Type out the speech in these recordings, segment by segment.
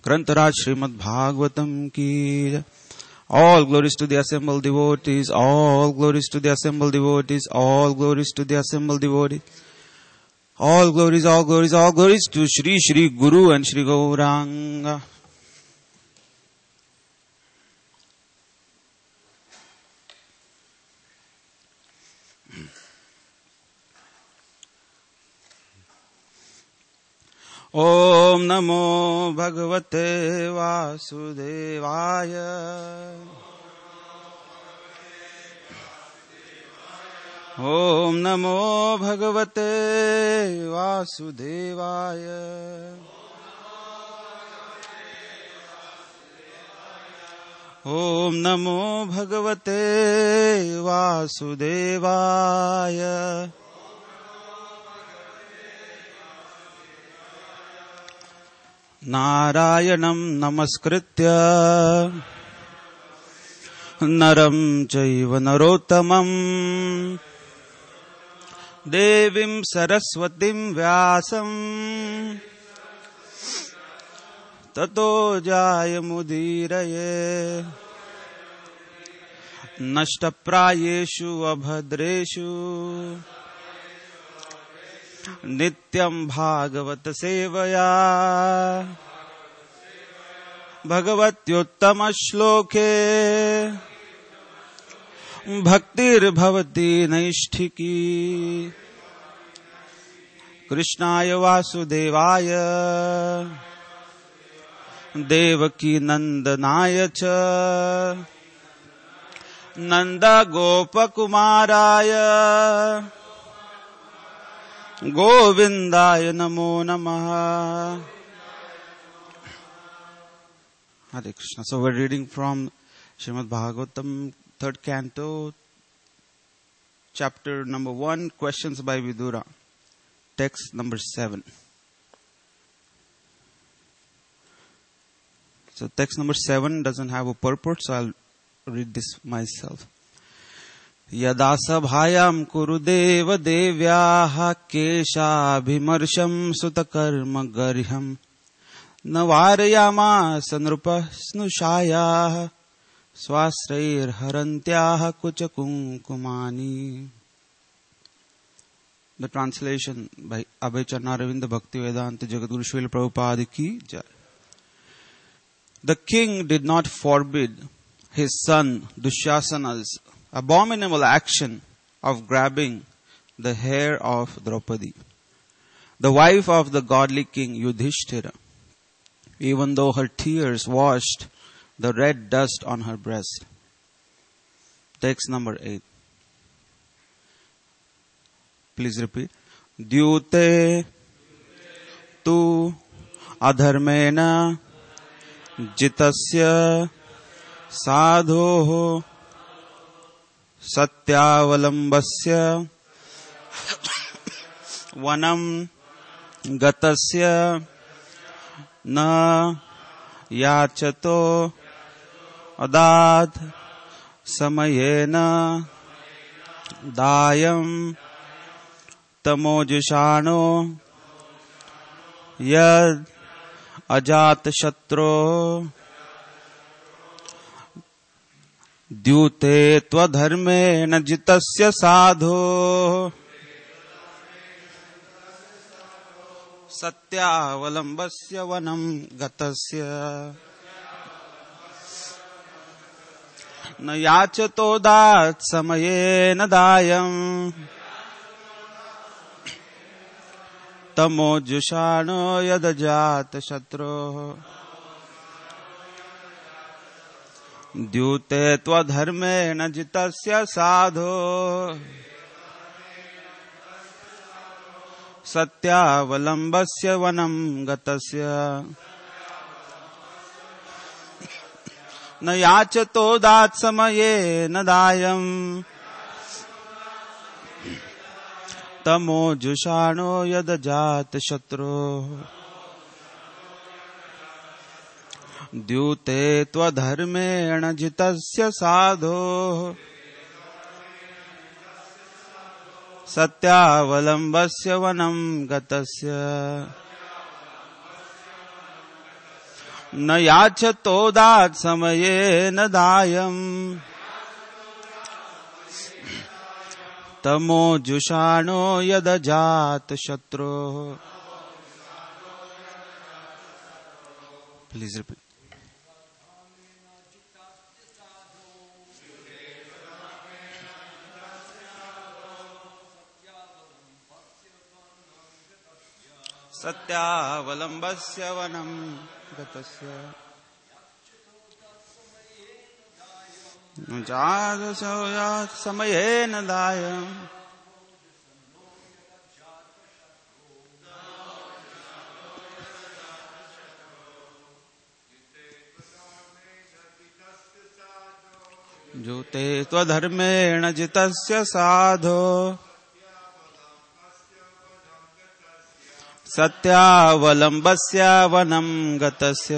Grantaraj Srimad Bhagavatam ki jai. All glories to the assembled devotees, all glories to the assembled devotees, all glories to the assembled devotees. All glories, all glories, all glories to Shri Shri Guru and Shri Gauranga. Om Namo Bhagavate Vasudevaya. Om Namo Bhagavate Vasudevaya. Om Namo Bhagavate Vasudevaya. Narayanam namaskritya naram chaiva narottamam devim saraswatim vyasam tato jayamudiraye nashtaprayeshu abhadreshu Nityam Bhagavat Sevaya Bhagavatyuttama Shloke Bhaktir Bhavati Naishthiki Krishnaya Vasudevaya Devaki Nandanaya Cha Nanda Gopakumaraya Govindaya Namo Namaha. Hare Krishna. So we're reading from Srimad Bhagavatam, 3rd canto, chapter number 1, questions by Vidura. Text number 7. So text number 7 doesn't have a purport, so I'll read this myself. Yada sabhayam kurudev devyaha keshabhimarsham sutakarma garhyam navarayama sanrupa snushayah swasrair harantyah kuchakunkumani. The translation by Abhay Charnaravinda Bhaktivedanta Jagadguru Srila Prabhupada ki jai. The king did not forbid his son Dushyasana's abominable action of grabbing the hair of Draupadi, the wife of the godly king Yudhishthira, even though her tears washed the red dust on her breast. Text number 8. Please repeat. Dyute tu adharmena jitasya sadhoho Satyavalambasya Vanam Gatasya Na Yachato Adad Samayena Dayam Tamojushano Yad Ajat Shatro Dyute tvadharme na jitasya sadho satyavalambasya vanam gatasya na yachato dat samaye na dayam tamo jushano yadajat shatro Dyute tvadharme na jitasya sadho satyavalambasya vanam gatasya na yachato dat samaye na dayam tamo jushano yadajat shatro Dyute tvadharmena jitasya sadho satyavalambasya vanam gatasya न याचतोदात् समयेन दायम् तमोजुषाणो यदजात शत्रोः. Please repeat. सत्यावलम्बस्य वनं गतस्य जातसोयात् समयेन दायम् जुते त्वधर्मेण जितस्य साधो सत्यावलम्बस्य वनं गतस्य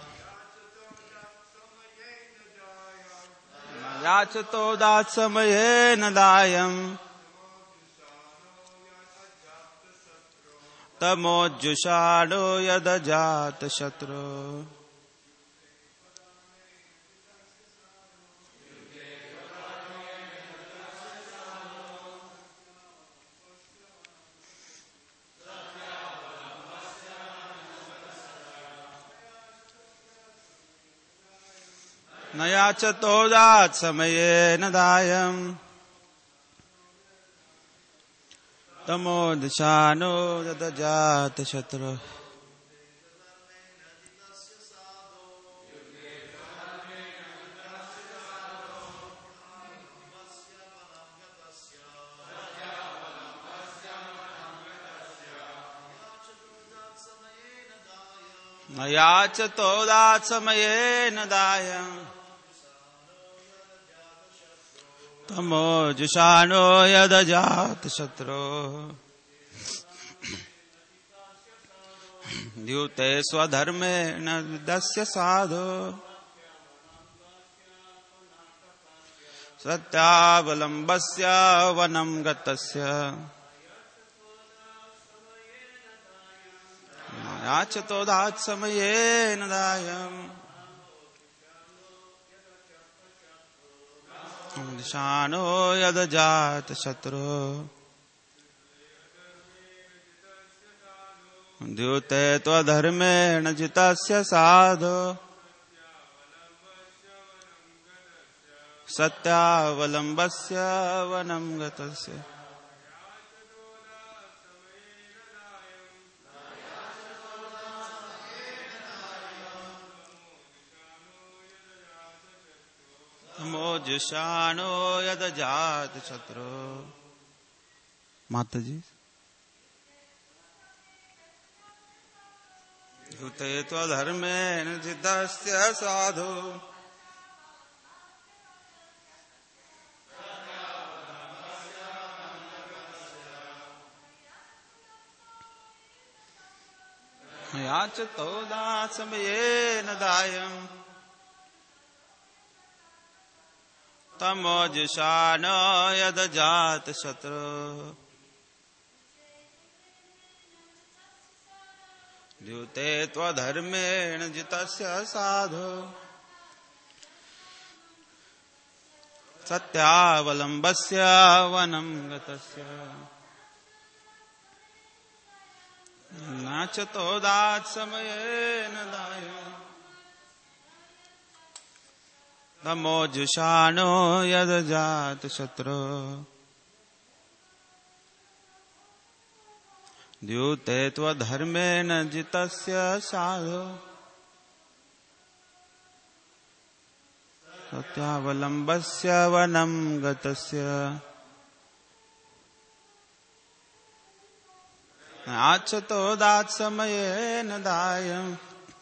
याचतोदात् समयेन दायम् तमोजुषाणो यदजात शत्रुः. न याचतोदात् समयेन दायम् तमोजुषाणो यदजात शत्रुः. न याचतोदात् समयेन दायम् तमोजुषाणो यदजात शत्रुः. द्यूते स्वधर्मेण विदस्य साधो सत्यावलम्बस्य वनं गतस्य याचतोदात् समयेन दायम् तमोजुषाणो यदजात शत्रुः. द्यूते त्वधर्मेण जितस्य साधो सत्यावलम्बस्य वनं गतस्य तमोजुषाणो यदजात शत्रुः. माता जी. द्यूते त्वधर्मेण जितस्य साधो याचतोदात् समयेन दायम् तमोजुषाणो यदजात शत्रुः. द्यूते त्वधर्मेण जितस्य साधो सत्यावलम्बस्य वनं गतस्य नाचतोदात् समयेन दायम् तमोजुषाणो यदजात शत्रुः. द्यूते त्वधर्मेण जितस्य साधो सत्यावलम्बस्य वनं गतस्य नाचतोदात् समयेन दायम्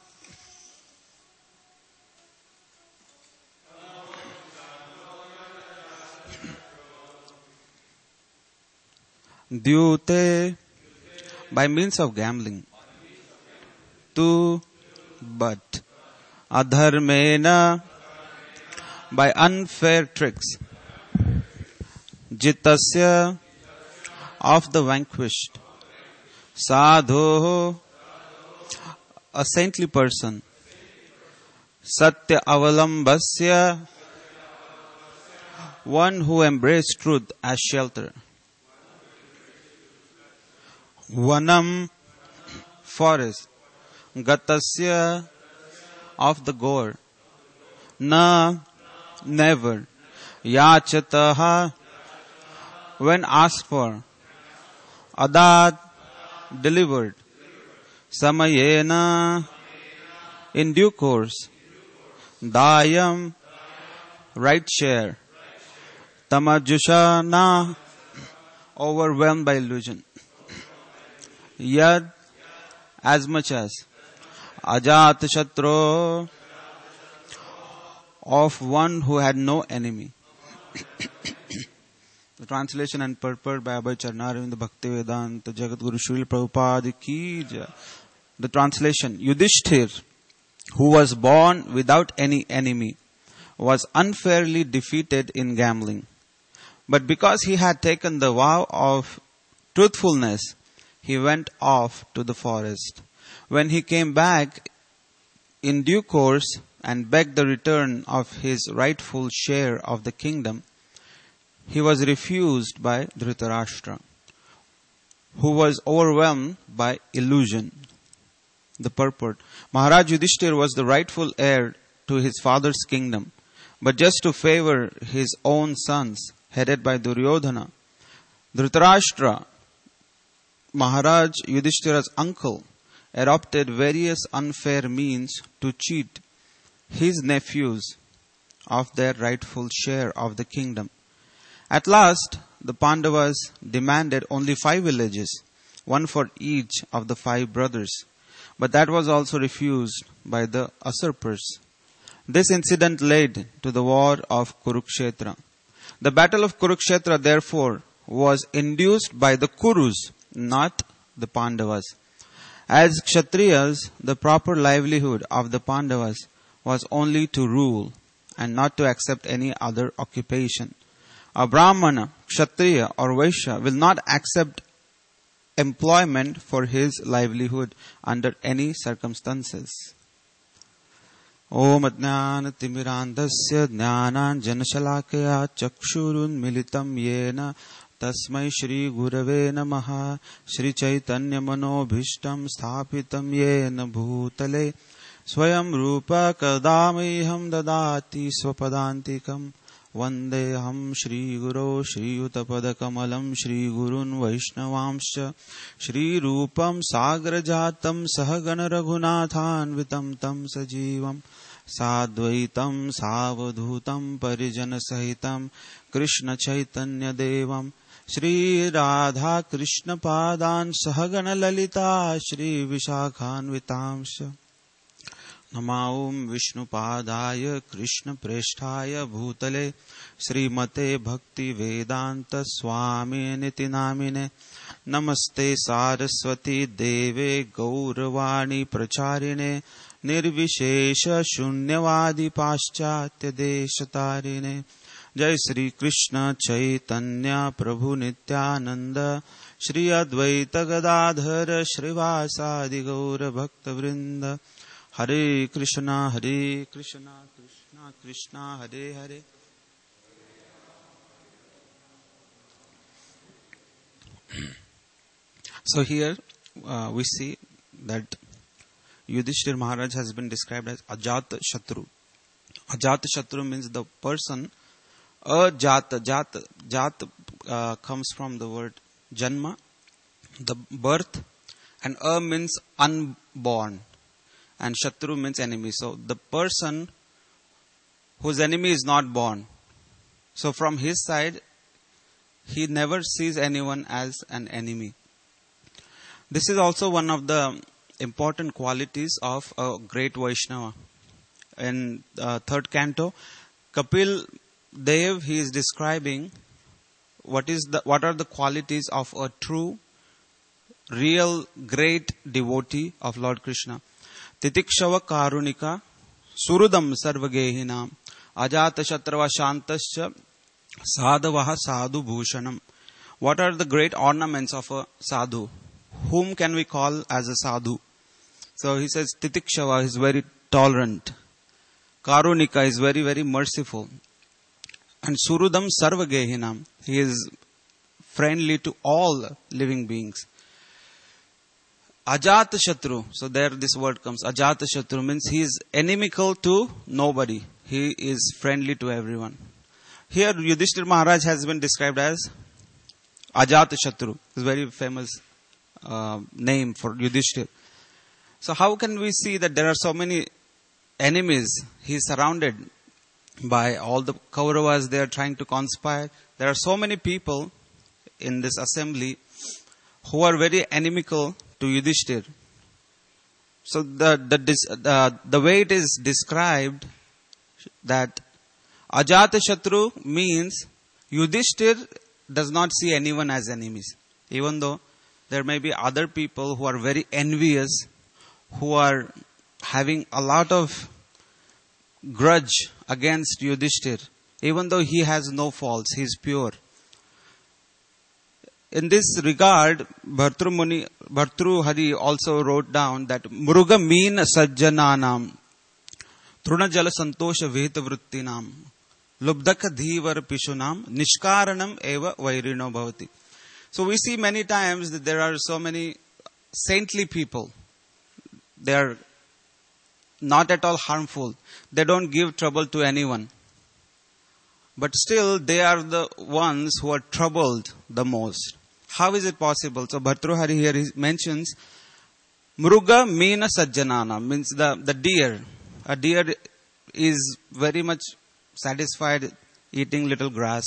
द्यूते by means of gambling. Tu, but adharmena, by unfair tricks. Jitasya, of the vanquished. Sadho, a saintly person. Satya avalambasya, one who embraced truth as shelter. Vanam, forest. Gatasya, of the goer. Na, never. Yachataha, when asked for. Adat, delivered. Samayena, in due course. Dayam, right share. Tamajushana, overwhelmed by illusion. Yad, as much as. Ajat Shatro, of one who had no enemy. The translation and purport by Abhay Charnaravinda Bhaktivedanta Jagadguru Srila Prabhupada Ki Jai. The translation: Yudhishthir, who was born without any enemy, was unfairly defeated in gambling. But because he had taken the vow of truthfulness, he went off to the forest. When he came back in due course and begged the return of his rightful share of the kingdom, he was refused by Dhritarashtra, who was overwhelmed by illusion. The purport: Maharaj Yudhishthir was the rightful heir to his father's kingdom, but just to favor his own sons, headed by Duryodhana, Dhritarashtra, Maharaj Yudhishthira's uncle, adopted various unfair means to cheat his nephews of their rightful share of the kingdom. At last, the Pandavas demanded only 5 villages, one for each of the 5 brothers. But that was also refused by the usurpers. This incident led to the war of Kurukshetra. The battle of Kurukshetra, therefore, was induced by the Kurus, not the Pandavas. As Kshatriyas, the proper livelihood of the Pandavas was only to rule and not to accept any other occupation. A Brahmana, Kshatriya or Vaishya will not accept employment for his livelihood under any circumstances. Om Ajnana Timirandasya Jnanan Janashalakaya Chakshurun Militam Yena Tasmai Shri Gurave Namaha Shri Chaitanya Manobhishtam Sthapitam Yena Bhutale Swayam Rupa Kadamiham Dadati Swapadantikam Vandeham Shri Guru Shri Utapadakamalam Shri Gurun Vaishnavamscha Shri Rupam Sagrajatam Sahagana Raghunathan Vitam Tam Sajivam Sadvaitam Savadhutam Parijana Sahitam Krishna Chaitanya Devam Shri Radha Krishna Padan Sahagana Lalita Shri Vishakhan Vitamscha Namaum Vishnu Padaya Krishna Presthaya Bhutale Srimate Bhakti Vedanta Swami Niti Namine Namaste Saraswati Deve Gauravani Pracharine Nirvishesha Shunyavadi Paschatya Deshatarine Jai Sri Krishna Chaitanya Prabhu Nityananda Shri Advaita Gadadhara Shrivasadi Gaura Bhakta Vrinda Hare Krishna, Krishna Krishna, Hare Hare. So here we see that Yudhishthir Maharaj has been described as Ajata Shatru. Ajata Shatru means the person. Ajata, Jat comes from the word Janma, the birth, and means unborn. And Shatru means enemy. So the person whose enemy is not born. So from his side, he never sees anyone as an enemy. This is also one of the important qualities of a great Vaishnava. In third canto, Kapil Dev, he is describing what are the qualities of a true, real, great devotee of Lord Krishna. Titikshava karunika surudam sarvagehinam ajata shatrava shantascha sadhavaha sadhu bhushanam. What are the great ornaments of a sadhu? Whom can we call as a sadhu? So he says Titikshava is very tolerant. Karunika is very, very merciful. And Surudam Sarvagehinam, he is friendly to all living beings. Ajata Shatru, so there this word comes. Ajata Shatru means he is inimical to nobody. He is friendly to everyone. Here Yudhishthira Maharaj has been described as Ajata Shatru. It's a very famous name for Yudhishthira. So how can we see that there are so many enemies? He is surrounded by all the Kauravas. They are trying to conspire. There are so many people in this assembly who are very inimical to Yudhishthira. So the way it is described that Ajata Shatru means Yudhishthira does not see anyone as enemies. Even though there may be other people who are very envious, who are having a lot of grudge against Yudhishthira, even though he has no faults, he is pure. In this regard, Bhartruhari also wrote down that Muruga Meen Sajjananam Trunajala Santosha Vihita Vrittinam Lubdaka Dhivar Pishunam Nishkaranam Eva Vairino Bhavati. So we see many times that there are so many saintly people. They are not at all harmful. They don't give trouble to anyone. But still, they are the ones who are troubled the most. How is it possible? So Bhartruhari here mentions Mruga Meena Sajjanana, means the deer. A deer is very much satisfied eating little grass.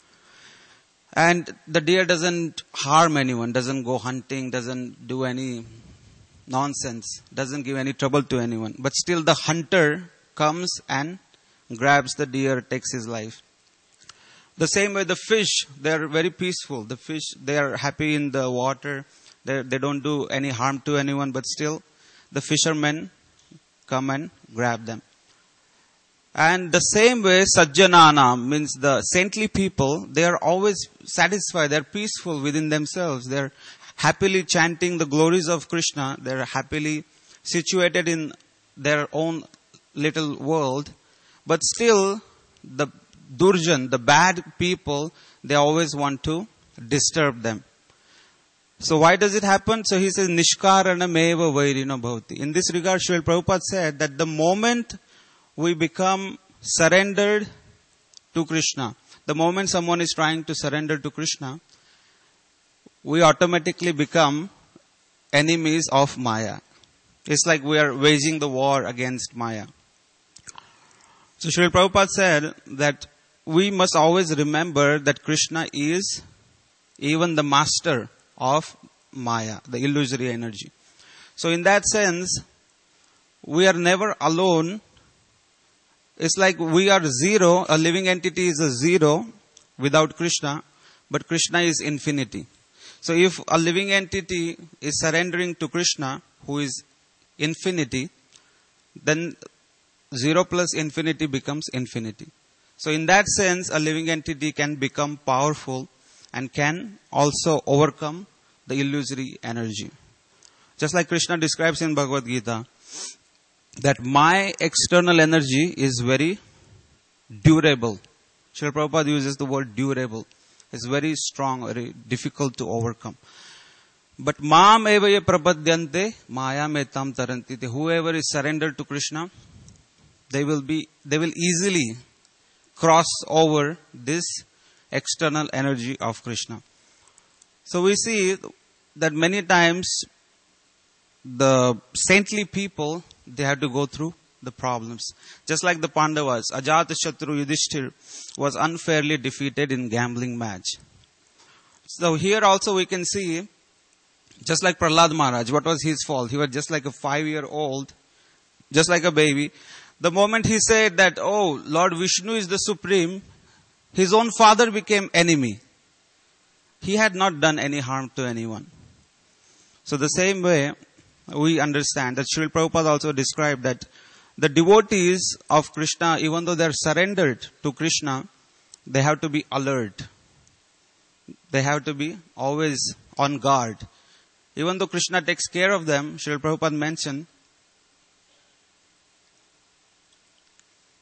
And the deer doesn't harm anyone, doesn't go hunting, doesn't do any nonsense, doesn't give any trouble to anyone. But still the hunter comes and grabs the deer, takes his life. The same way the fish, they are very peaceful. The fish, they are happy in the water. They don't do any harm to anyone, but still the fishermen come and grab them. And the same way Sajjanana means the saintly people, they are always satisfied. They are peaceful within themselves. They are happily chanting the glories of Krishna. They are happily situated in their own little world. But still the Durjan, the bad people, they always want to disturb them. So why does it happen? So he says, Nishkarana meva vairino bhavati. In this regard, Srila Prabhupada said that the moment we become surrendered to Krishna, the moment someone is trying to surrender to Krishna, we automatically become enemies of Maya. It's like we are waging the war against Maya. So Srila Prabhupada said that we must always remember that Krishna is even the master of Maya, the illusory energy. So in that sense, we are never alone. It's like we are zero, a living entity is a zero without Krishna, but Krishna is infinity. So if a living entity is surrendering to Krishna, who is infinity, then 0 plus infinity becomes infinity. So in that sense, a living entity can become powerful and can also overcome the illusory energy. Just like Krishna describes in Bhagavad Gita, that my external energy is very durable. Srila Prabhupada uses the word durable. It's very strong, very difficult to overcome. But Maam eva ye prapadyante maya me tam taranti. Whoever is surrendered to Krishna, they will easily cross over this external energy of Krishna. So we see that many times the saintly people, they have to go through the problems. Just like the Pandavas, Ajatashatru Yudhishthira was unfairly defeated in gambling match. So here also we can see, just like Prahlad Maharaj, what was his fault? He was just like a 5-year-old, just like a baby. The moment he said that, oh, Lord Vishnu is the supreme, his own father became enemy. He had not done any harm to anyone. So the same way, we understand that Srila Prabhupada also described that the devotees of Krishna, even though they are surrendered to Krishna, they have to be alert. They have to be always on guard. Even though Krishna takes care of them, Srila Prabhupada mentioned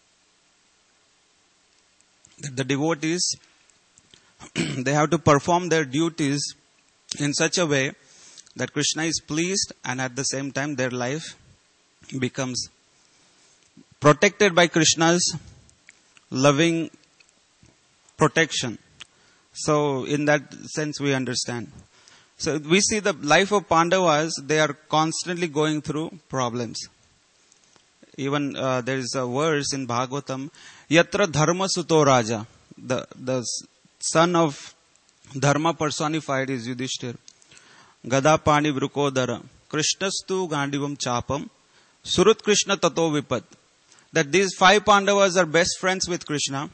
that the devotees, they have to perform their duties in such a way that Krishna is pleased, and at the same time their life becomes protected by Krishna's loving protection. So in that sense we understand. So we see the life of Pandavas, they are constantly going through problems. Even there is a verse in Bhagavatam, Yatra Dharma Suto Raja, the son of Dharma personified is Yudhishthir. Gada Pani Vrukodara, Krishnastu Gandivam Chapam, Surut Krishna Tato Vipat. That these 5 Pandavas are best friends with Krishna.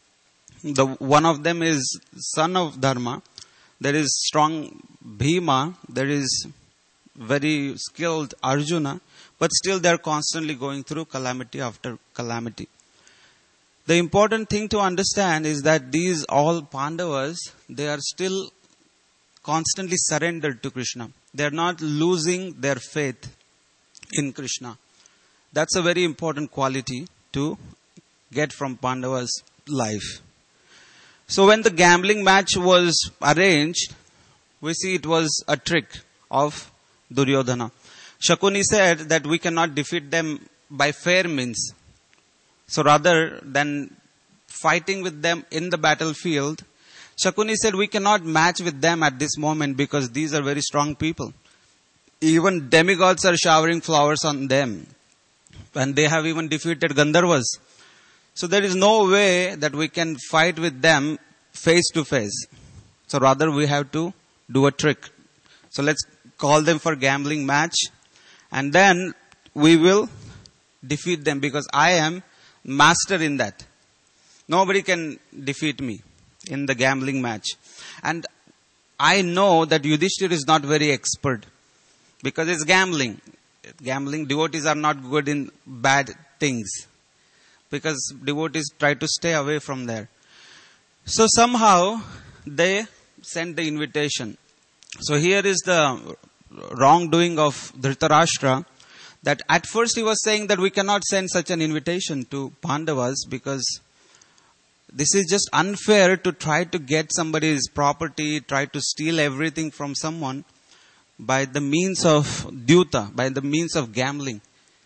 One of them is son of Dharma. There is strong Bhima. There is very skilled Arjuna. But still they are constantly going through calamity after calamity. The important thing to understand is that these all Pandavas, they are still constantly surrendered to Krishna. They are not losing their faith in Krishna. That's a very important quality to get from Pandava's life. So when the gambling match was arranged, we see it was a trick of Duryodhana. Shakuni said that we cannot defeat them by fair means. So rather than fighting with them in the battlefield, Shakuni said we cannot match with them at this moment because these are very strong people. Even demigods are showering flowers on them. And they have even defeated Gandharvas. So there is no way that we can fight with them face to face. So rather we have to do a trick. So let's call them for gambling match. And then we will defeat them because I am master in that. Nobody can defeat me in the gambling match. And I know that Yudhishthir is not very expert because it's gambling. Gambling, devotees are not good in bad things because devotees try to stay away from there. So somehow they sent the invitation. So here is the wrongdoing of Dhritarashtra, that at first he was saying that we cannot send such an invitation to Pandavas because this is just unfair to try to get somebody's property, try to steal everything from someone by the means of dyuta, by the means of gambling.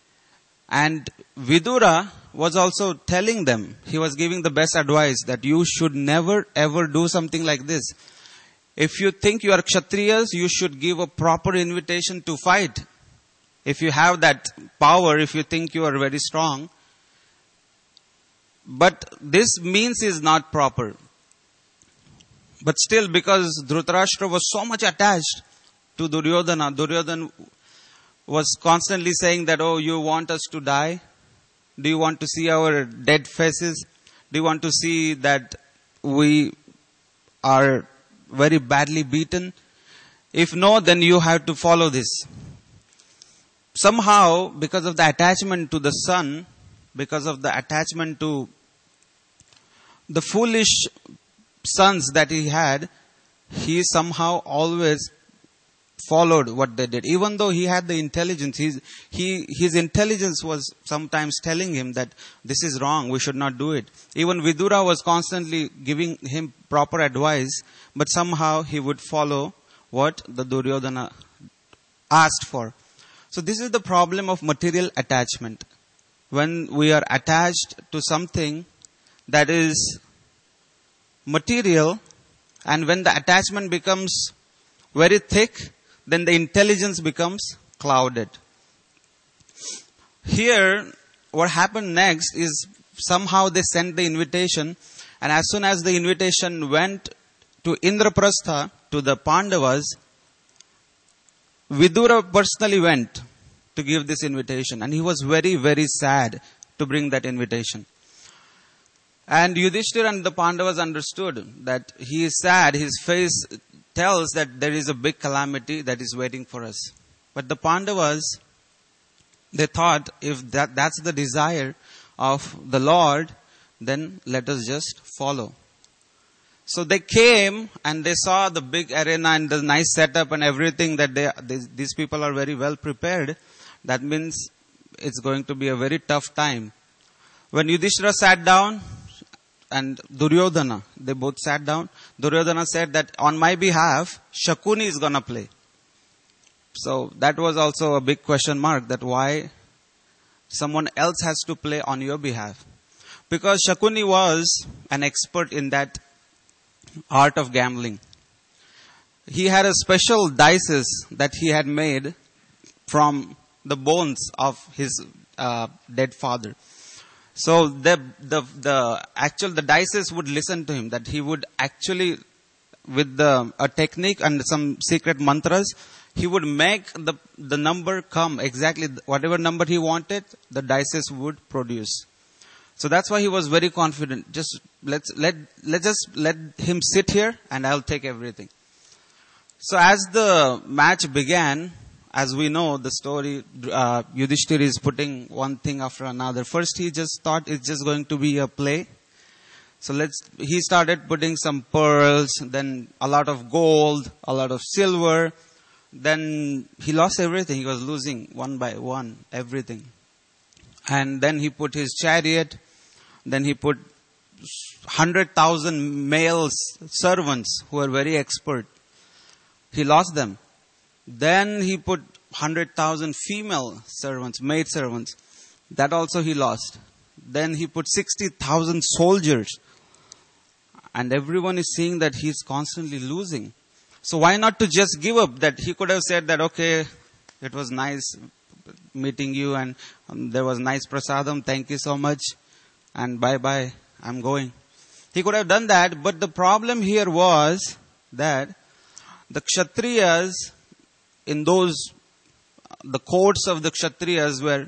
And Vidura was also telling them, he was giving the best advice that you should never ever do something like this. If you think you are Kshatriyas, you should give a proper invitation to fight. If you have that power, if you think you are very strong. But this means is not proper. But still, because Dhritarashtra was so much attached to Duryodhana, Duryodhana was constantly saying that, oh, you want us to die? Do you want to see our dead faces? Do you want to see that we are very badly beaten? If no, then you have to follow this. Somehow, because of the attachment to the son, because of the attachment to the foolish sons that he had, he somehow always followed what they did. Even though he had the intelligence, his intelligence was sometimes telling him that this is wrong, we should not do it. Even Vidura was constantly giving him proper advice, but somehow he would follow what the Duryodhana asked for. So this is the problem of material attachment. When we are attached to something that is material, and when the attachment becomes very thick, then the intelligence becomes clouded. Here, what happened next is somehow they sent the invitation, and as soon as the invitation went to Indraprastha, to the Pandavas, Vidura personally went to give this invitation, and he was very, very sad to bring that invitation. And Yudhishthira and the Pandavas understood that he is sad, his face tells that there is a big calamity that is waiting for us. But the Pandavas, they thought, if that's the desire of the Lord, then let us just follow. So they came and they saw the big arena and the nice setup and everything, that these people are very well prepared. That means it's going to be a very tough time. When Yudhishthira sat down, and Duryodhana, they both sat down. Duryodhana said that on my behalf, Shakuni is gonna play. So that was also a big question mark, that why someone else has to play on your behalf. Because Shakuni was an expert in that art of gambling. He had a special dices that he had made from the bones of his dead father. So the dices would listen to him, that he would actually, with a technique and some secret mantras, he would make the number come exactly whatever number he wanted, the dices would produce. So that's why he was very confident. Just let's just let him sit here and I'll take everything. So as the match began, as we know the story, Yudhishthira is putting one thing after another. First he just thought it's just going to be a play. So he started putting some pearls, then a lot of gold, a lot of silver. Then he lost everything. He was losing one by one, everything. And then he put his chariot. Then he put 100,000 male servants who were very expert. He lost them. Then he put 100,000 female servants, maid servants. That also he lost. Then he put 60,000 soldiers. And everyone is seeing that he's constantly losing. So why not to just give up? That he could have said that, okay, it was nice meeting you and there was nice prasadam. Thank you so much. And bye-bye, I'm going. He could have done that, but the problem here was that the Kshatriyas the codes of the Kshatriyas were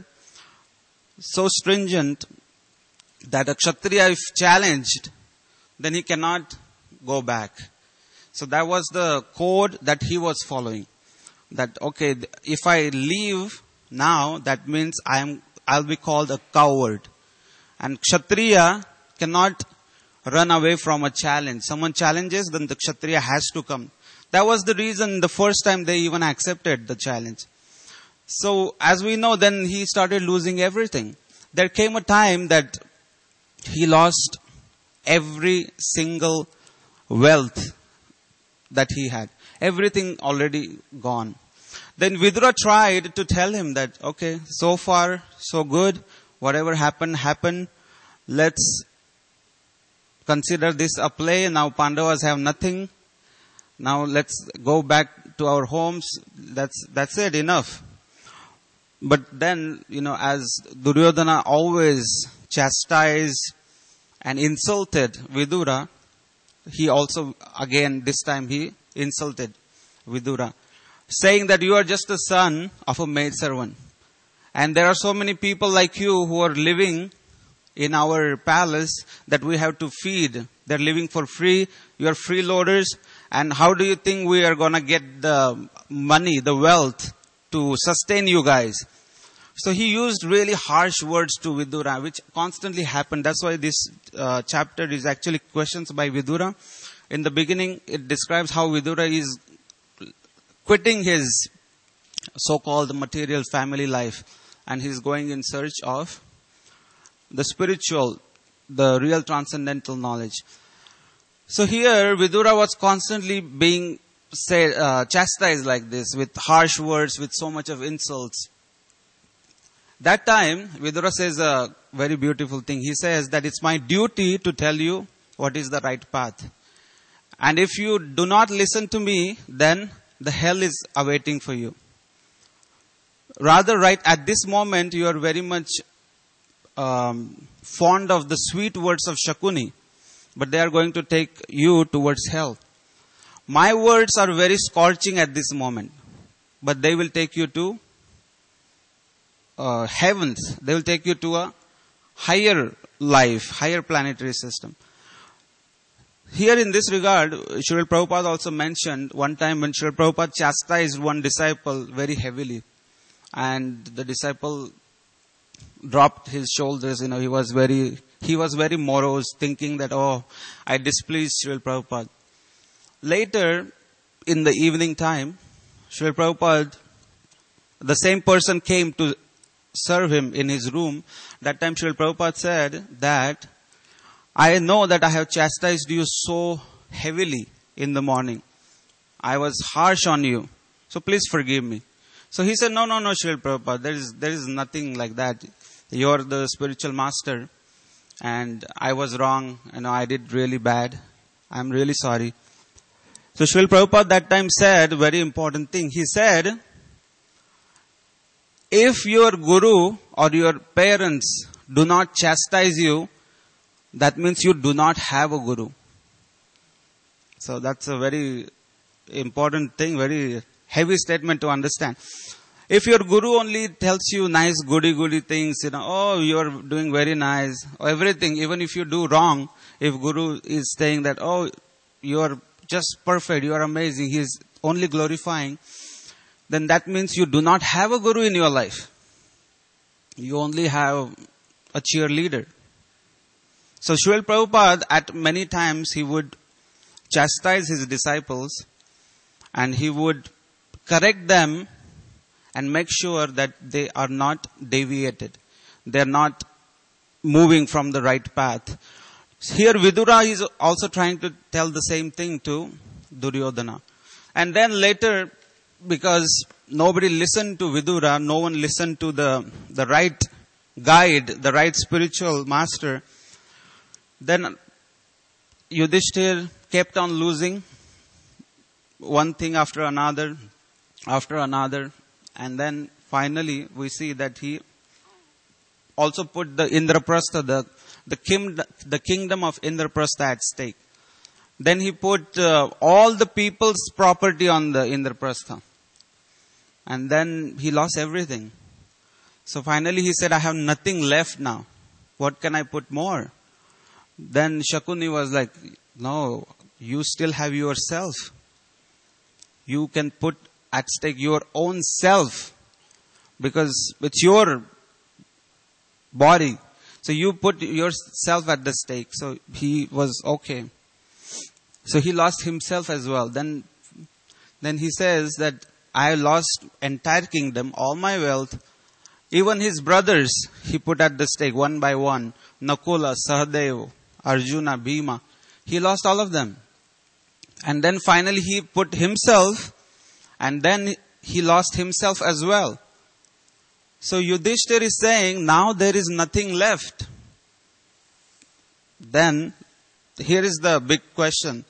so stringent that a Kshatriya, if challenged, then he cannot go back. So that was the code that he was following. That, okay, if I leave now, that means I'll be called a coward. And Kshatriya cannot run away from a challenge. Someone challenges, then the Kshatriya has to come. That was the reason the first time they even accepted the challenge. So as we know, then he started losing everything. There came a time that he lost every single wealth that he had. Everything already gone. Then Vidura tried to tell him that, okay, so far, so good. Whatever happened. Let's consider this a play. Now Pandavas have nothing. Now let's go back to our homes. That's it, enough. But then, as Duryodhana always chastised and insulted Vidura, he also, again, this time he insulted Vidura, saying that you are just the son of a maidservant. And there are so many people like you who are living in our palace that we have to feed. They're living for free. You are freeloaders. And how do you think we are going to get the money, the wealth to sustain you guys? So he used really harsh words to Vidura, which constantly happened. That's why this chapter is actually questions by Vidura. In the beginning, it describes how Vidura is quitting his so-called material family life. And he's going in search of the spiritual, the real transcendental knowledge. So here, Vidura was constantly being chastised like this, with harsh words, with so much of insults. That time, Vidura says a very beautiful thing. He says that it's my duty to tell you what is the right path. And if you do not listen to me, then the hell is awaiting for you. Rather, right at this moment, you are very much fond of the sweet words of Shakuni, but they are going to take you towards hell. My words are very scorching at this moment, but they will take you to heavens. They will take you to a higher life, higher planetary system. Here in this regard, Srila Prabhupada also mentioned one time when Srila Prabhupada chastised one disciple very heavily. And the disciple dropped his shoulders. He was very morose, thinking that, I displeased Srila Prabhupada. Later, in the evening time, Srila Prabhupada, the same person came to serve him in his room. That time Srila Prabhupada said that I know that I have chastised you so heavily in the morning. I was harsh on you. So please forgive me. So he said, no, Srila Prabhupada, there is nothing like that. You're the spiritual master and I was wrong. I did really bad. I'm really sorry. So Srila Prabhupada that time said a very important thing. He said, if your guru or your parents do not chastise you, that means you do not have a guru. So that's a very important thing, very heavy statement to understand. If your guru only tells you nice goody things, oh, you are doing very nice, or everything, even if you do wrong, if guru is saying that, oh, you are just perfect, you are amazing, he is only glorifying, then that means you do not have a guru in your life. You only have a cheerleader. So Srila Prabhupada at many times he would chastise his disciples and he would correct them and make sure that they are not deviated. They are not moving from the right path. Here Vidura is also trying to tell the same thing to Duryodhana. And then later, because nobody listened to Vidura, no one listened to the right guide, the right spiritual master, then Yudhishthir kept on losing one thing after another, and then finally we see that he also put the Indraprastha, the kingdom of Indraprastha at stake. Then he put all the people's property on the Indraprastha. And then he lost everything. So finally he said, I have nothing left now. What can I put more? Then Shakuni was like, no, you still have yourself. You can put at stake your own self because it's your body. So you put yourself at the stake. So he was okay. So he lost himself as well. Then he says that I lost entire kingdom, all my wealth. Even his brothers he put at the stake one by one. Nakula, Sahadeva, Arjuna, Bhima. He lost all of them. And then finally he put himself, and then he lost himself as well. So Yudhishthir is saying, now there is nothing left. Then, here is the big question.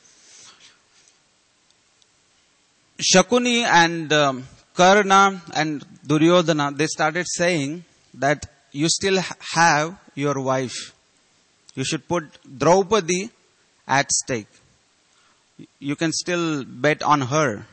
Shakuni and Karna and Duryodhana, they started saying that you still have your wife. You should put Draupadi at stake. You can still bet on her.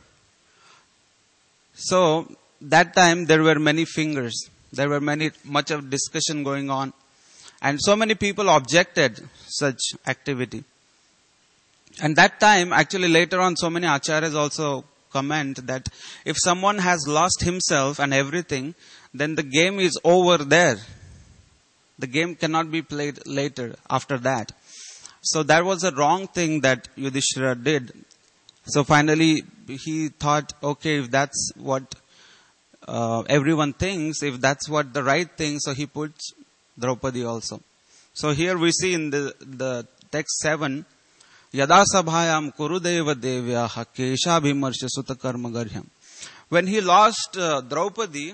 So, that time there were many fingers. There were much of discussion going on. And so many people objected such activity. And that time, actually later on, so many acharyas also comment that if someone has lost himself and everything, then the game is over there. The game cannot be played later after that. So that was a wrong thing that Yudhishthira did. So finally he thought, okay, if that's what everyone thinks, if that's what the right thing, so he puts Draupadi also. So here we see in the text 7, Yada sabhayam kurudeva devyaha kesha bhimarsha sutta karma garhyam. When he lost Draupadi,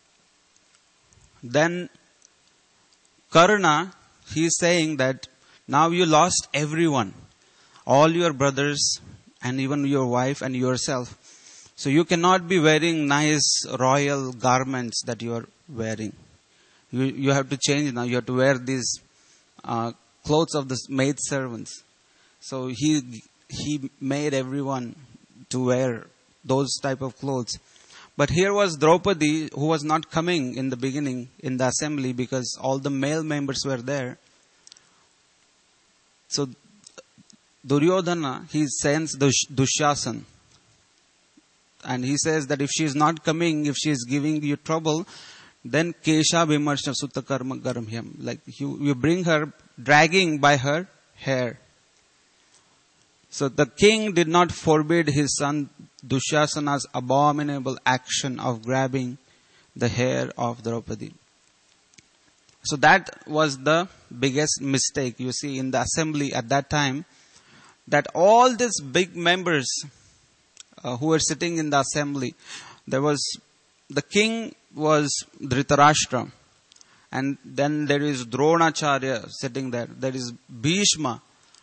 then Karna, he is saying that now you lost everyone, all your brothers and even your wife and yourself. So you cannot be wearing nice royal garments that you are wearing. You have to change now. You have to wear these clothes of the maid servants. So he made everyone to wear those type of clothes. But here was Draupadi, who was not coming in the beginning in the assembly because all the male members were there. So Duryodhana, he sends Dushasan. And he says that if she is not coming, if she is giving you trouble, then Kesha Vimarsha Sutta Karma Garamhyam. Like you bring her dragging by her hair. So the king did not forbid his son Dushasana's abominable action of grabbing the hair of Draupadi. So that was the biggest mistake you see in the assembly at that time, that all these big members who were sitting in the assembly, the king was Dhritarashtra, and then there is Dronacharya sitting there, there is Bhishma.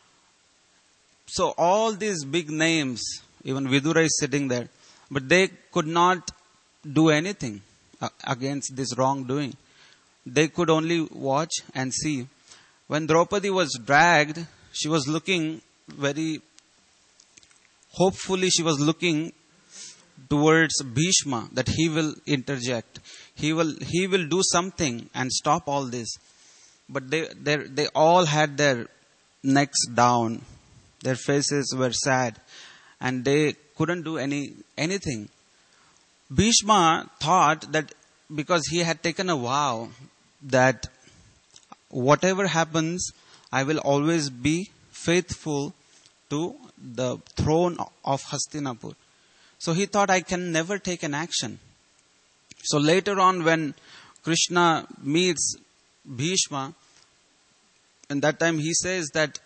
So all these big names, even Vidura is sitting there, but they could not do anything against this wrongdoing. They could only watch and see. When Draupadi was dragged, she was looking very hopefully, she was looking towards Bhishma, that he will interject. He will do something and stop all this. But they all had their necks down. Their faces were sad. And they couldn't do anything. Bhishma thought that because he had taken a vow that whatever happens, I will always be faithful to the throne of Hastinapur. So he thought, I can never take an action. So later on, when Krishna meets Bhishma, and that time he says that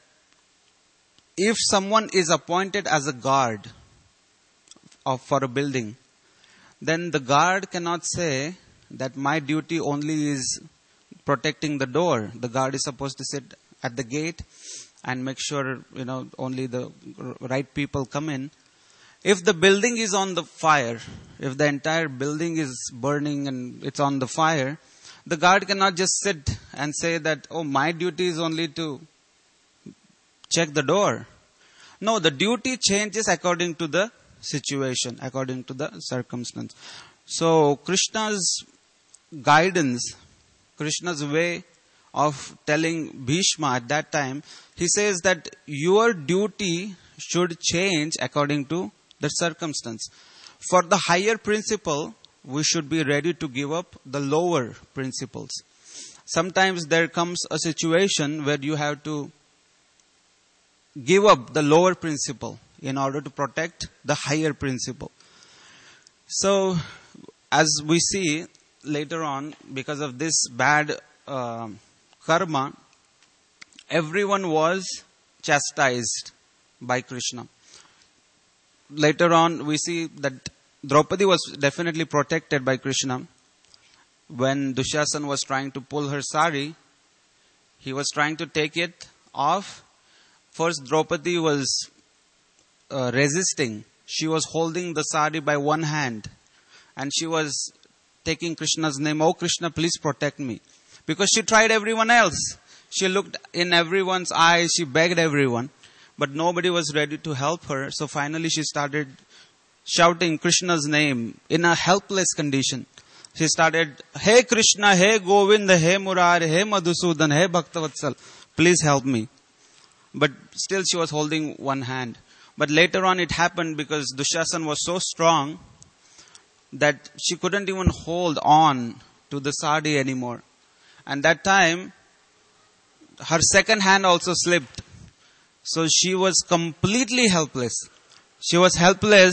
if someone is appointed as a guard for a building, then the guard cannot say that my duty only is protecting the door. The guard is supposed to sit at the gate and make sure, only the right people come in. If the building is on the fire, if the entire building is burning and it's on the fire, the guard cannot just sit and say that, oh, my duty is only to check the door. No, the duty changes according to the situation, according to the circumstance. So Krishna's guidance, Krishna's way of telling Bhishma at that time, he says that your duty should change according to the circumstance. For the higher principle, we should be ready to give up the lower principles. Sometimes there comes a situation where you have to give up the lower principle in order to protect the higher principle. So, as we see later on, because of this bad karma, everyone was chastised by Krishna. Later on, we see that Draupadi was definitely protected by Krishna. When Dushyasan was trying to pull her sari, he was trying to take it off. First, Draupadi was resisting. She was holding the sari by one hand. And she was taking Krishna's name, oh Krishna, please protect me. Because she tried everyone else. She looked in everyone's eyes. She begged everyone. But nobody was ready to help her. So finally she started shouting Krishna's name in a helpless condition. She started, Hey Krishna, Hey Govinda, Hey Murari, Hey Madhusudan, Hey Bhaktavatsal, please help me. But still she was holding one hand. But later on it happened because Dushyasan was so strong that she couldn't even hold on to the sari anymore. And that time, her second hand also slipped. So she was completely helpless. She was helpless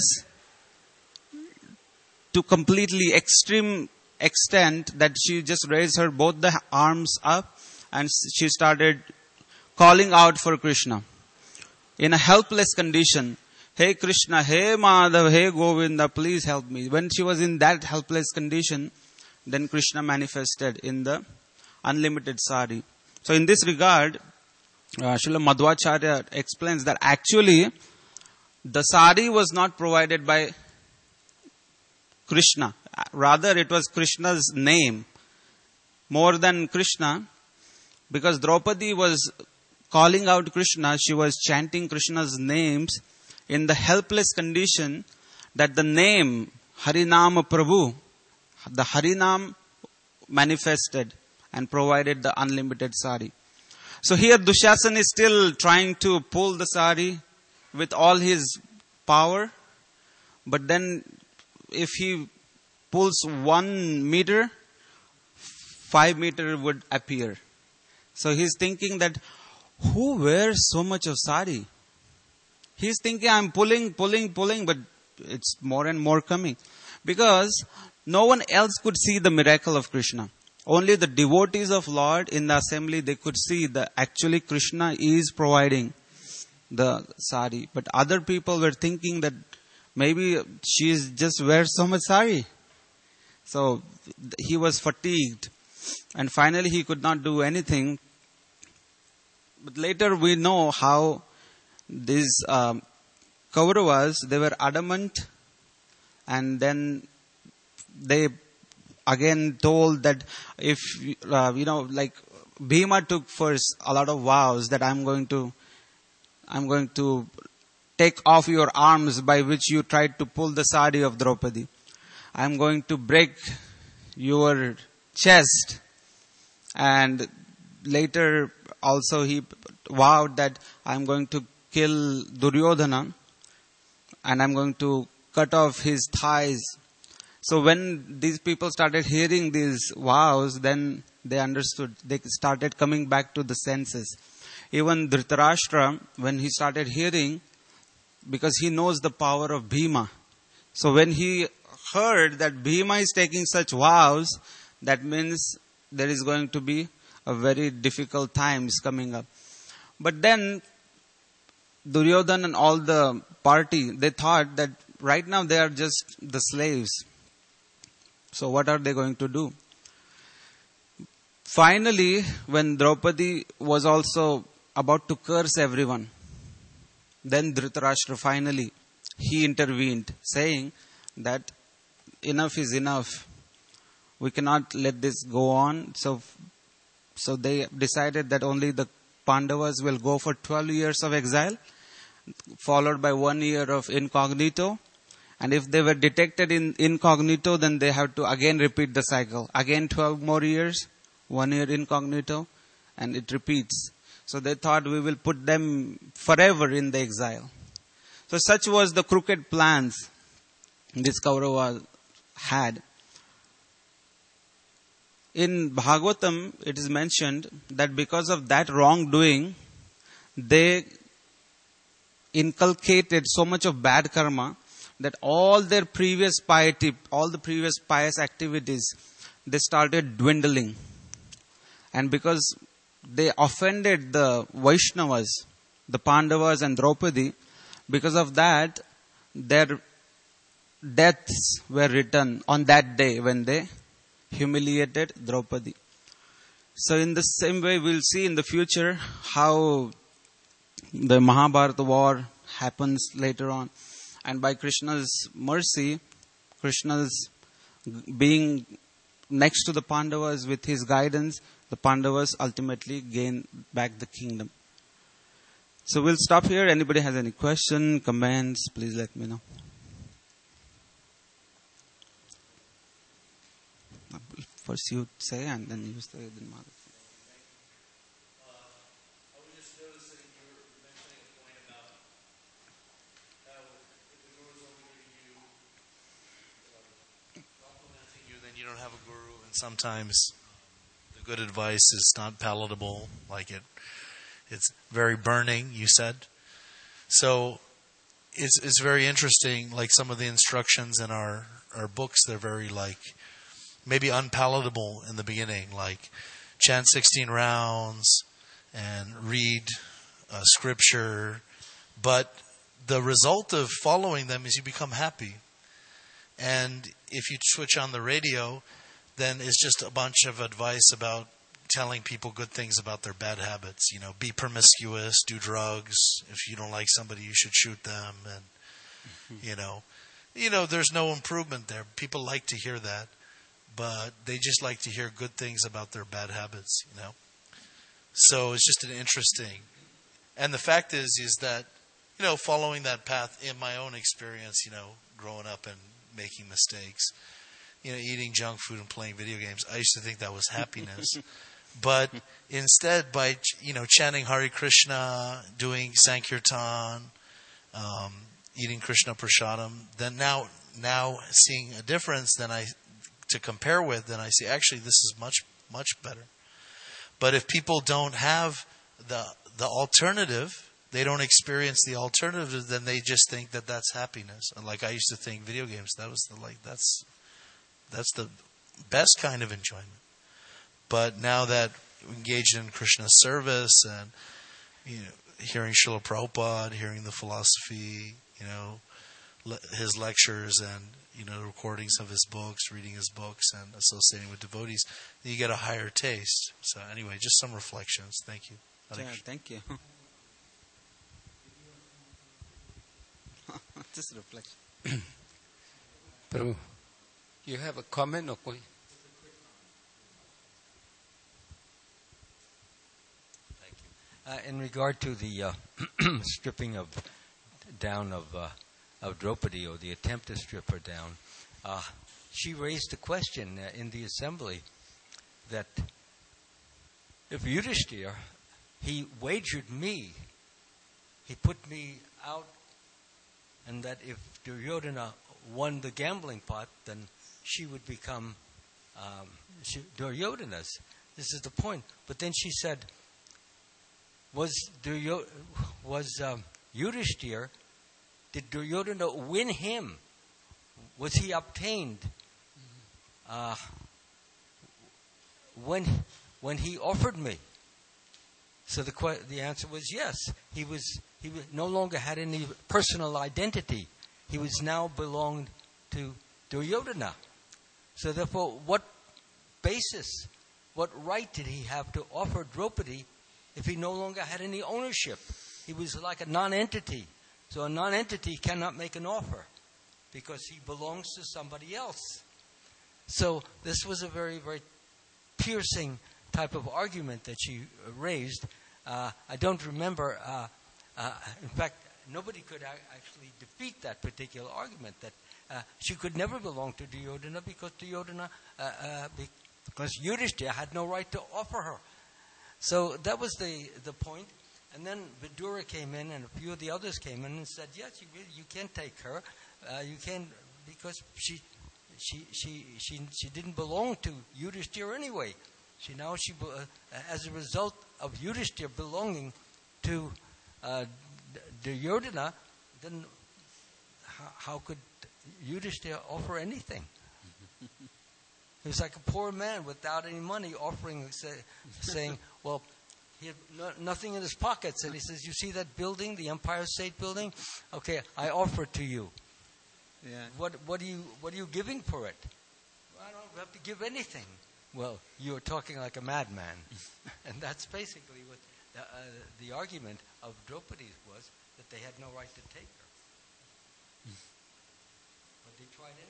to completely extreme extent that she just raised her both the arms up and she started calling out for Krishna. In a helpless condition, Hey Krishna, Hey Madhav, Hey Govinda, please help me. When she was in that helpless condition, then Krishna manifested in the unlimited sari. So in this regard, Srila Madhvacharya explains that actually the sari was not provided by Krishna. Rather, it was Krishna's name. More than Krishna, because Draupadi was calling out Krishna, she was chanting Krishna's names in the helpless condition that the name Harinam Prabhu, the Harinam manifested and provided the unlimited sari. So here Dushyasan is still trying to pull the sari with all his power. But then if he pulls 1 meter, 5 meters would appear. So he's thinking that who wears so much of sari? He's thinking I'm pulling, but it's more and more coming. Because no one else could see the miracle of Krishna. only the devotees of Lord in the assembly, they could see that actually Krishna is providing the sari. But other people were thinking that maybe she is just wears so much sari. So he was fatigued. And finally he could not do anything. But later we know how these Kauravas, they were adamant. And then they again told that if, like Bhima took first a lot of vows that I'm going to take off your arms by which you tried to pull the sari of Draupadi. I'm going to break your chest. And later also he vowed that I'm going to kill Duryodhana and I'm going to cut off his thighs. So when these people started hearing these vows, then they understood. They started coming back to the senses. Even Dhritarashtra, when he started hearing, because he knows the power of Bhima. So when he heard that Bhima is taking such vows, that means there is going to be a very difficult times coming up. But then Duryodhana and all the party, they thought that right now they are just the slaves. So what are they going to do? Finally, when Draupadi was also about to curse everyone, then Dhritarashtra finally, he intervened, saying that enough is enough. We cannot let this go on. So they decided that only the Pandavas will go for 12 years of exile, followed by 1 year of incognito. And if they were detected in incognito, then they have to again repeat the cycle. Again 12 more years, 1 year incognito, and it repeats. So they thought we will put them forever in the exile. So such was the crooked plans this Kaurava had. In Bhagavatam, it is mentioned that because of that wrongdoing, they inculcated so much of bad karma that all their previous piety, all the previous pious activities, they started dwindling. And because they offended the Vaishnavas, the Pandavas and Draupadi, because of that, their deaths were written on that day when they humiliated Draupadi. So in the same way, we'll see in the future how the Mahabharata war happens later on. And by Krishna's mercy, Krishna's being next to the Pandavas with his guidance, the Pandavas ultimately gain back the kingdom. So we'll stop here. Anybody has any question, comments, please let me know. First you say and then you say the mother. You don't have a guru, and sometimes the good advice is not palatable, like it's very burning, you said. So it's very interesting, like some of the instructions in our books, they're very like maybe unpalatable in the beginning, like chant 16 rounds and read scripture, but the result of following them is you become happy. And if you switch on the radio, then it's just a bunch of advice about telling people good things about their bad habits. You know, be promiscuous, do drugs. If you don't like somebody, you should shoot them. And, you know, there's no improvement there. People like to hear that, but they just like to hear good things about their bad habits, you know. So it's just an interesting. And the fact is that, you know, following that path in my own experience, you know, growing up and making mistakes, you know, eating junk food and playing video games. I used to think that was happiness. But instead, by, you know, chanting Hare Krishna, doing Sankirtan, eating Krishna Prasadam, then now seeing a difference to compare with, then I see actually this is much, much better. But if people don't have the alternative, they don't experience the alternative, then they just think that that's happiness. And like I used to think video games, that's the best kind of enjoyment. But now that engaged in Krishna's service and hearing Srila Prabhupada, hearing the philosophy, his lectures and recordings of his books, reading his books and associating with devotees, you get a higher taste. So anyway, just some reflections. Thank you. Yeah, thank you. Just a reflection. Prabhu, you have a comment or point? Thank you. In regard to the stripping down of Draupadi, or the attempt to strip her down, she raised the question in the assembly that if Yudhishthira, he wagered me, he put me out, and that if Duryodhana won the gambling pot, then she would become Duryodhana's. This is the point. But then she said, was Yudhishthira, did Duryodhana win him? Was he obtained when he offered me? So the answer was yes. He no longer had any personal identity. He was now belonged to Duryodhana. So therefore, what basis, what right did he have to offer Draupadi if he no longer had any ownership? He was like a non-entity. So a non-entity cannot make an offer because he belongs to somebody else. So this was a very, very piercing type of argument that she raised. I don't remember. In fact, nobody could actually defeat that particular argument, that she could never belong to Duryodhana because Yudhishthira had no right to offer her. So that was the point. And then Vidura came in, and a few of the others came in and said, yes, you can take her. You can, because she didn't belong to Yudhishthira anyway. As a result of Yudhishthira belonging to Duryodhana, then how could Yudhishthira offer anything? He was like a poor man without any money offering, saying, well, he had nothing in his pockets. And he says, you see that building, the Empire State Building? Okay, I offer it to you. Yeah. What are you giving for it? Well, I don't have to give anything. Well, you're talking like a madman. And that's basically what the argument of Draupadi was, that they had no right to take her. But they tried anyway.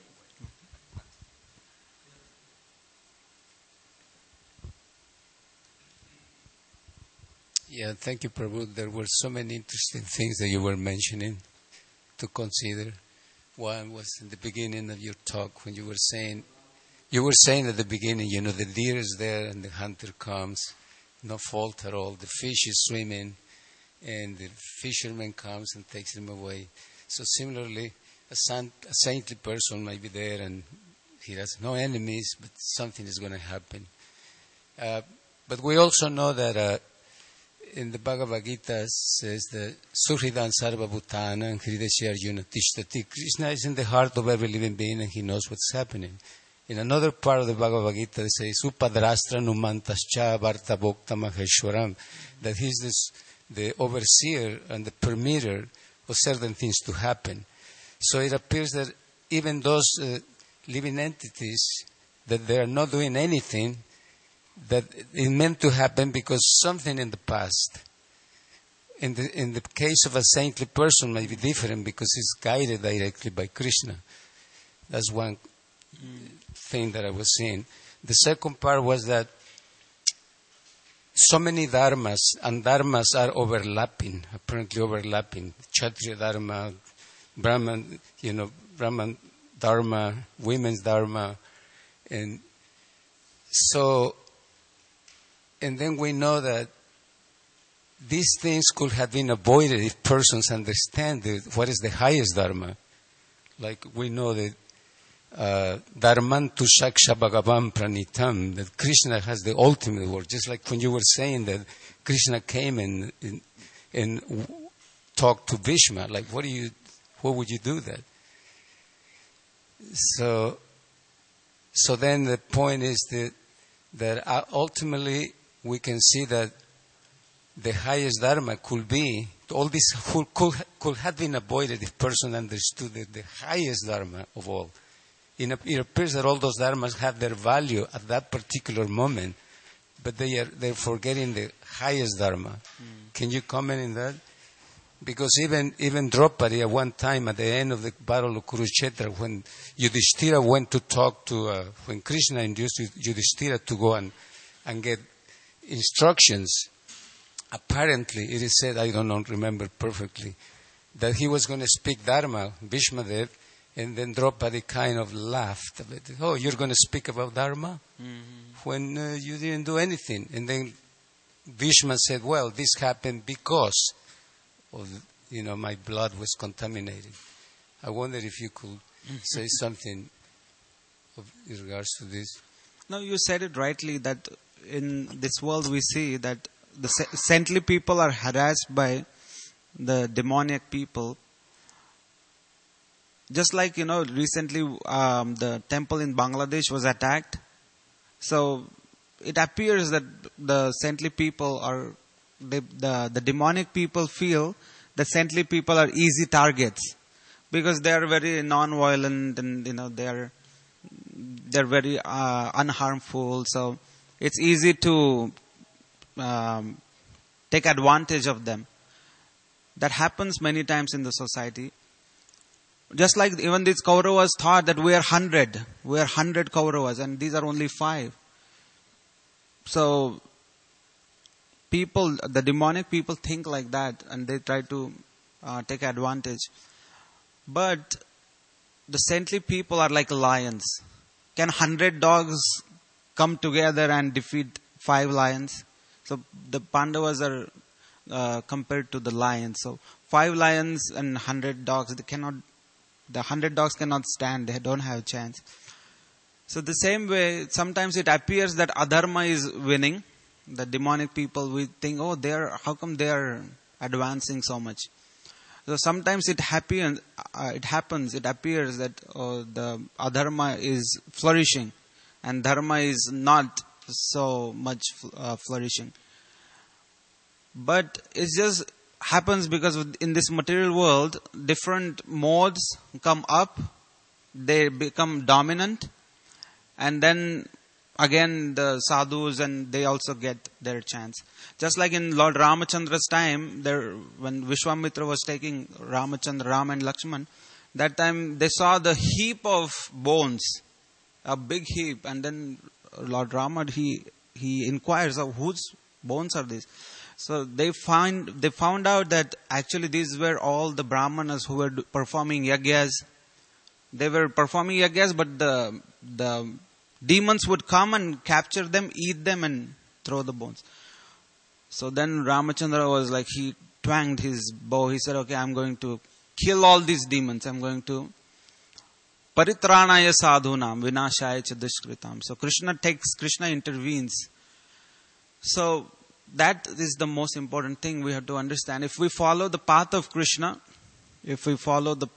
Yeah, thank you, Prabhu. There were so many interesting things that you were mentioning to consider. One was in the beginning of your talk when you were saying at the beginning, the deer is there and the hunter comes, no fault at all. The fish is swimming and the fisherman comes and takes him away. So similarly, a saintly person might be there and he has no enemies, but something is going to happen. But we also know that in the Bhagavad Gita says that Suhridan Sarva Bhutana and Hridaya Arjuna Tishtati. Krishna is in the heart of every living being and he knows what's happening. In another part of the Bhagavad Gita it says Upadrastra Numantascha Varta Bhokta Maheshwaram, that he's the overseer and the permitter of certain things to happen. So it appears that even those living entities, that they are not doing anything, that is meant to happen because something in the past. In the case of a saintly person may be different because he's guided directly by Krishna. That's one thing that I was seeing. The second part was that so many dharmas, and dharmas are apparently overlapping. Kshatriya dharma, Brahman dharma, women's dharma, and then we know that these things could have been avoided if persons understand what is the highest dharma. Like we know that Dharmantu Shaksha Bhagavan Pranitam, that Krishna has the ultimate word. Just like when you were saying that Krishna came and talked to Bhishma, like what would you do that? So then the point is that that ultimately we can see that the highest dharma could be, all this could have been avoided if person understood that the highest dharma of all. It appears that all those dharmas have their value at that particular moment, but they're forgetting the highest dharma. Can you comment on that? Because even Draupadi at one time at the end of the battle of Kurukshetra, when Yudhishthira went to talk to, when Krishna induced Yudhishthira to go and get instructions, apparently it is said, I don't remember perfectly, that he was going to speak Dharma, Bhishmadev, and then Draupadi kind of laughed a bit. Oh, you're going to speak about Dharma? When you didn't do anything. And then Bhishma said, well, this happened because of, my blood was contaminated. I wonder if you could say something in regards to this. No, you said it rightly that in this world we see that the saintly people are harassed by the demoniac people. Just like, recently the temple in Bangladesh was attacked. So it appears that the saintly people are, the demonic people feel the saintly people are easy targets because they are very non-violent and, they're very unharmful. So it's easy to take advantage of them. That happens many times in the society. Just like even these Kauravas thought that we are 100 Kauravas and these are only 5. So the demonic people think like that and they try to take advantage. But the saintly people are like lions. Can 100 dogs come together and defeat 5 lions? So the Pandavas are compared to the lions. So 5 lions and 100 dogs, the 100 dogs cannot stand. They don't have a chance. So the same way, sometimes it appears that adharma is winning. The demonic people, we think, how come they are advancing so much? So sometimes it appears that the adharma is flourishing and dharma is not so much flourishing. But it just happens because in this material world, different modes come up, they become dominant, and then again the sadhus and they also get their chance. Just like in Lord Ramachandra's time, when Vishwamitra was taking Ramachandra, Ram and Lakshman, that time they saw the heap of bones, a big heap, and then Lord Rama, he inquires of whose bones are these. So they found out that actually these were all the brahmanas who were performing yagyas. They were performing yagyas, but the demons would come and capture them, eat them, and throw the bones. So then Ramachandra was like, he twanged his bow. He said, okay, I'm going to kill all these demons. I'm going to paritranaya sadhunam vinashaya cha dushkritam. So Krishna intervenes. So that is the most important thing we have to understand. If we follow the path of Krishna, if we follow the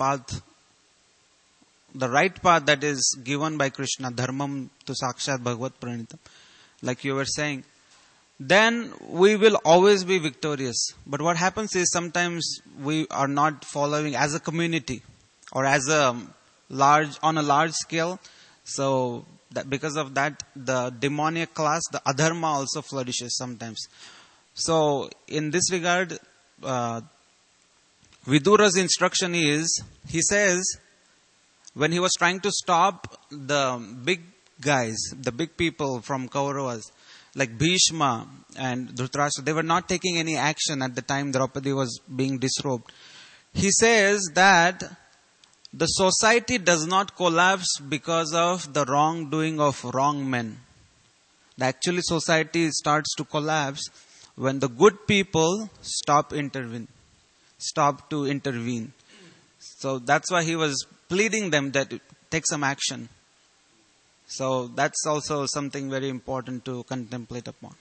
right path that is given by Krishna, dharmam tu sakshat bhagavat pranitam, like you were saying, then we will always be victorious. But what happens is sometimes we are not following as a community or on a large scale. So that because of that, the demoniac class, the adharma also flourishes sometimes. So in this regard, Vidura's instruction is, he says, when he was trying to stop the big guys, the big people from Kauravas, like Bhishma and Dhritarashtra, they were not taking any action at the time Draupadi was being disrobed. He says that the society does not collapse because of the wrongdoing of wrong men. Actually, society starts to collapse when the good people stop to intervene. So that's why he was pleading them that take some action. So that's also something very important to contemplate upon.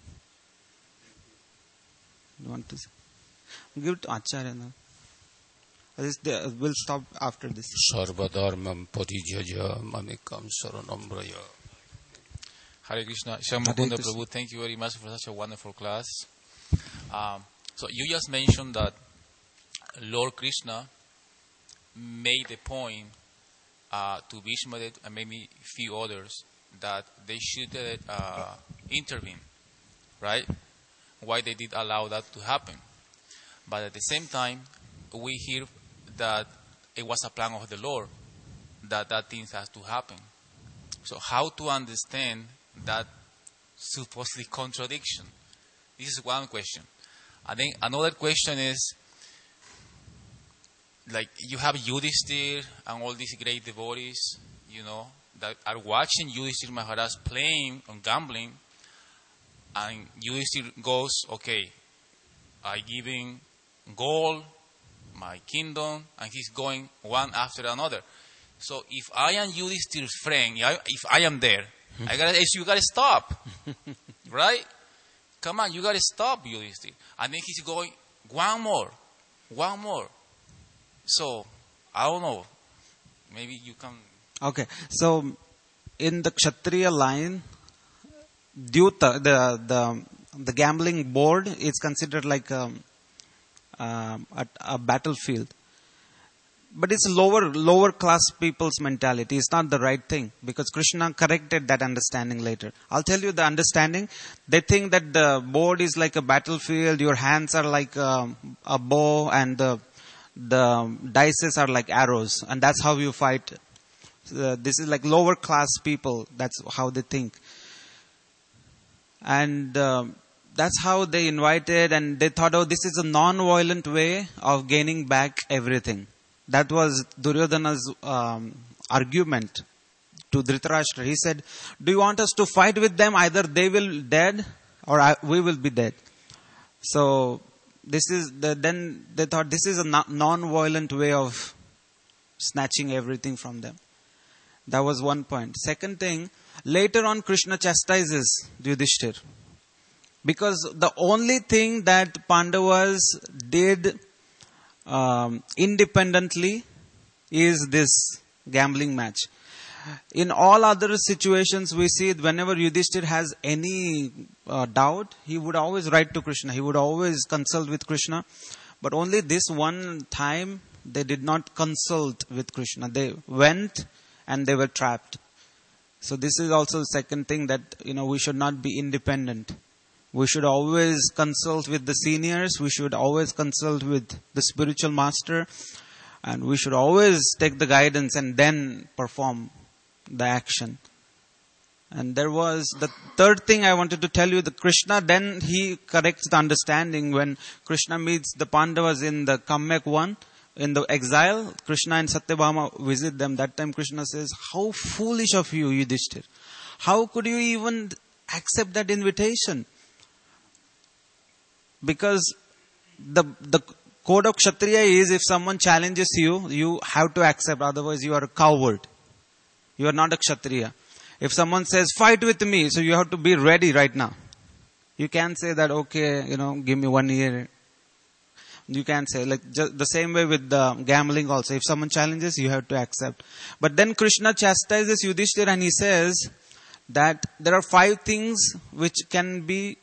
You want to say? Give it to Acharya now. We'll stop after this. Sarvadharmam parijaja mamekam saranam braya. Hare Krishna. Hare Shyamukunda Krishna. Prabhu, thank you very much for such a wonderful class. So you just mentioned that Lord Krishna made the point to Bhishmadev and maybe a few others that they should intervene, right? Why they did allow that to happen. But at the same time, we hear that it was a plan of the Lord that things has to happen. So how to understand that supposedly contradiction? This is one question. I think another question is, like, you have Yudhishthir and all these great devotees, that are watching Yudhishthir Maharaj playing on gambling, and Yudhishthir goes, okay, I give him gold, my kingdom, and he's going one after another. So if I am Yudhishthir's friend, if I am there, you gotta stop, right? Come on, you gotta stop, Yudhishthir. And then he's going one more. So I don't know. Maybe you can. Okay, so in the Kshatriya line, Dyuta, the gambling board is considered like a battlefield. But it's lower class people's mentality. It's not the right thing, because Krishna corrected that understanding later. I'll tell you the understanding. They think that the board is like a battlefield. Your hands are like a bow, and the dices are like arrows, and that's how you fight. This is like lower class people. That's how they think, and that's how they invited, and they thought, oh, this is a non-violent way of gaining back everything. That was Duryodhana's argument to Dhritarashtra. He said, do you want us to fight with them? Either they will dead or we will be dead. So then they thought this is a non-violent way of snatching everything from them. That was one point. Second thing, later on Krishna chastises Yudhishthir, because the only thing that Pandavas did independently is this gambling match. In all other situations, we see whenever Yudhishthir has any doubt, he would always write to Krishna. He would always consult with Krishna. But only this one time, they did not consult with Krishna. They went and they were trapped. So this is also the second thing, that we should not be independent. We should always consult with the seniors. We should always consult with the spiritual master. And we should always take the guidance and then perform the action. And there was the third thing I wanted to tell you. The Krishna, then he corrects the understanding. When Krishna meets the Pandavas in the Kamyak 1, in the exile, Krishna and Satyabhama visit them. That time Krishna says, how foolish of you, Yudhishthir. How could you even accept that invitation? Because the code of Kshatriya is, if someone challenges you, you have to accept. Otherwise you are a coward. You are not a Kshatriya. If someone says, fight with me, so you have to be ready right now. You can't say that, okay, give me 1 year. You can't say, like, just the same way with the gambling also. If someone challenges, you have to accept. But then Krishna chastises Yudhishthira, and he says that there are 5 things which can be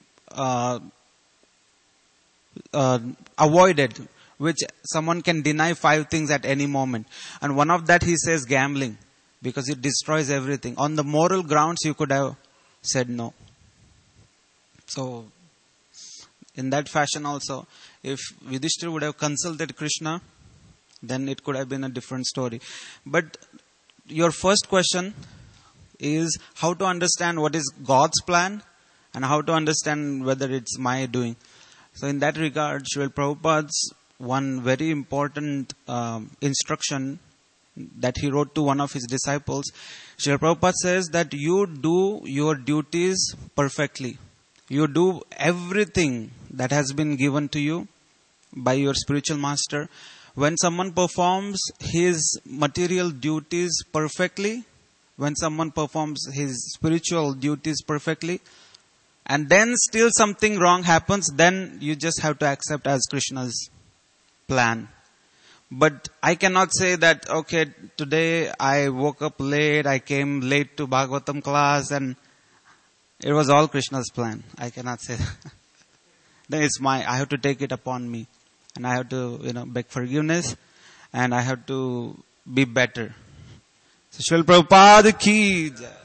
avoided, which someone can deny 5 things at any moment. And one of that, he says, gambling, because it destroys everything. On the moral grounds, you could have said no. So, in that fashion also, if Yudhishthira would have consulted Krishna, then it could have been a different story. But your first question is how to understand what is God's plan and how to understand whether it's my doing. So in that regard, Srila Prabhupada's one very important instruction that he wrote to one of his disciples, Srila Prabhupada says that you do your duties perfectly. You do everything that has been given to you by your spiritual master. When someone performs his material duties perfectly, when someone performs his spiritual duties perfectly, and then still something wrong happens, then you just have to accept as Krishna's plan. But I cannot say that, okay, today I woke up late, I came late to Bhagavatam class, and It was all Krishna's plan. I cannot say that. Then it's I have to take it upon me. And I have to, beg forgiveness. And I have to be better. So Srila Prabhupada ki jai.